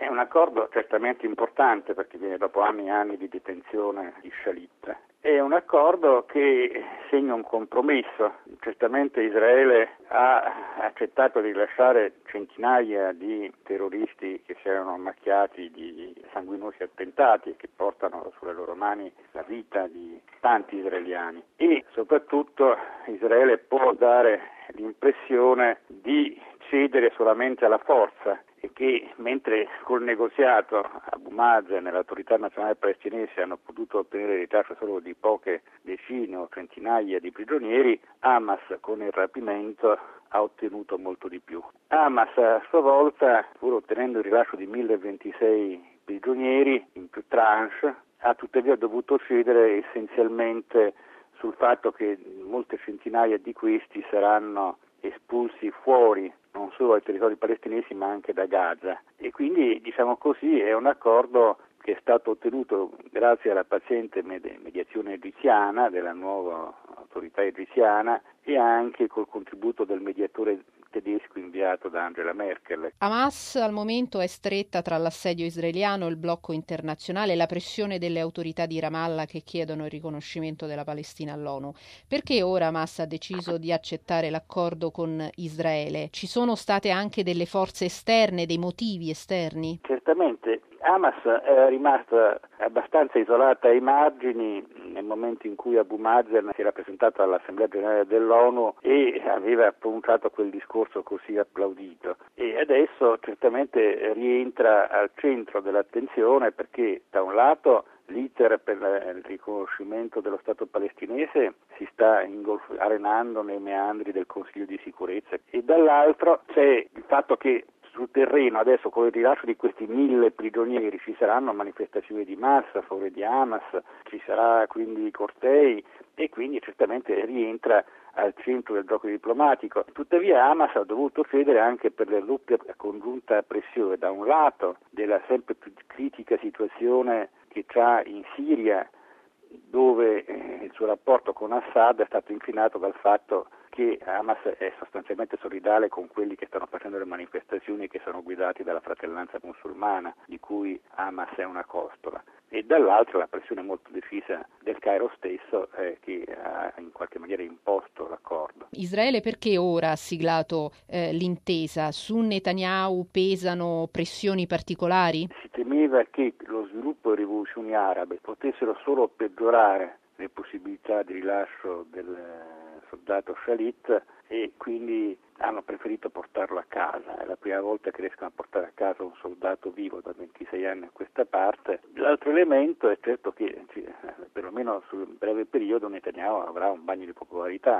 È un accordo certamente importante perché viene dopo anni e anni di detenzione di Shalit. È un accordo che segna un compromesso. Certamente Israele ha accettato di rilasciare centinaia di terroristi che si erano macchiati di sanguinosi attentati e che portano sulle loro mani la vita di tanti israeliani. E soprattutto Israele può dare l'impressione di cedere solamente alla forza e che mentre col negoziato Abu Mazen e l'autorità nazionale palestinese hanno potuto ottenere il rilascio solo di poche decine o centinaia di prigionieri, Hamas con il rapimento ha ottenuto molto di più. Hamas a sua volta, pur ottenendo il rilascio di 1026 prigionieri in più tranche, ha tuttavia dovuto cedere essenzialmente sul fatto che molte centinaia di questi saranno espulsi fuori, non solo dai territori palestinesi ma anche da Gaza. E quindi, diciamo così, è un accordo che è stato ottenuto grazie alla paziente mediazione egiziana, della nuova autorità egiziana, e anche col contributo del mediatore tedesco inviato da Angela Merkel. Hamas al momento è stretta tra l'assedio israeliano, il blocco internazionale e la pressione delle autorità di Ramallah che chiedono il riconoscimento della Palestina all'ONU. Perché ora Hamas ha deciso di accettare l'accordo con Israele? Ci sono state anche delle forze esterne, dei motivi esterni? Certamente. Hamas è rimasta abbastanza isolata ai margini nel momento in cui Abu Mazen si era presentato all'Assemblea Generale dell'ONU e aveva pronunciato quel discorso così applaudito. E adesso certamente rientra al centro dell'attenzione perché da un lato l'iter per il riconoscimento dello Stato palestinese si sta arenando nei meandri del Consiglio di sicurezza e dall'altro c'è il fatto che sul terreno adesso con il rilascio di questi 1000 prigionieri ci saranno manifestazioni di massa a favore di Hamas, ci sarà quindi cortei e quindi certamente rientra al centro del gioco diplomatico. Tuttavia Hamas ha dovuto cedere anche per la doppia congiunta pressione, da un lato della sempre più critica situazione che c'ha in Siria, dove il suo rapporto con Assad è stato inclinato dal fatto che Hamas è sostanzialmente solidale con quelli che stanno facendo le manifestazioni che sono guidati dalla fratellanza musulmana, di cui Hamas è una costola, e dall'altro la pressione molto decisa del Cairo stesso che ha in qualche maniera imposto l'accordo. Israele perché ora ha siglato l'intesa? Su Netanyahu pesano pressioni particolari? Si temeva che lo sviluppo delle rivoluzioni arabe potessero solo peggiorare le possibilità di rilascio del soldato Shalit e quindi hanno preferito portarlo a casa. È la prima volta che riescono a portare a casa un soldato vivo da 26 anni a questa parte. L'altro elemento è certo che perlomeno sul breve periodo Netanyahu avrà un bagno di popolarità.